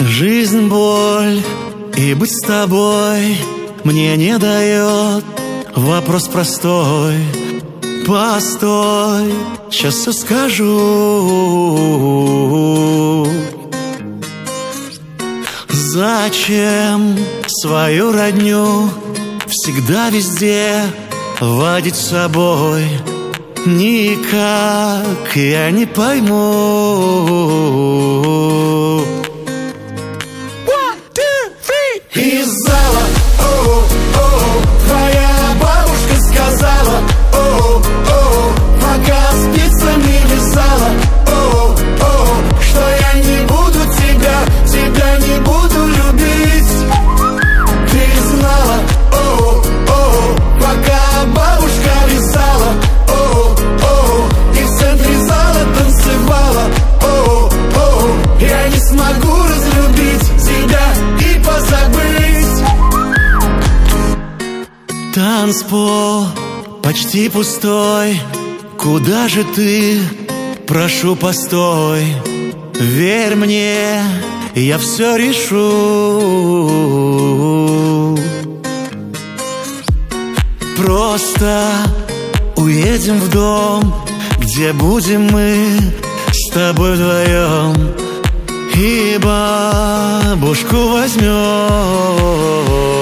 Жизнь, боль и быть с тобой мне не дает вопрос простой. Постой, сейчас все скажу. Зачем свою родню всегда везде водить с собой? Никак я не пойму. Из зала, твоя бабушка сказала, пока спицами вязала, что я не буду тебя не буду любить. Ты знала, пока бабушка вязала, и в центре зала танцевала, я не смогу разлюбить тебя и позабыть. Танцпол почти пустой. Куда же ты? Прошу, постой. Верь мне, я все решу. Просто уедем в дом, где будем мы с тобой вдвоем, и бабушку возьмем.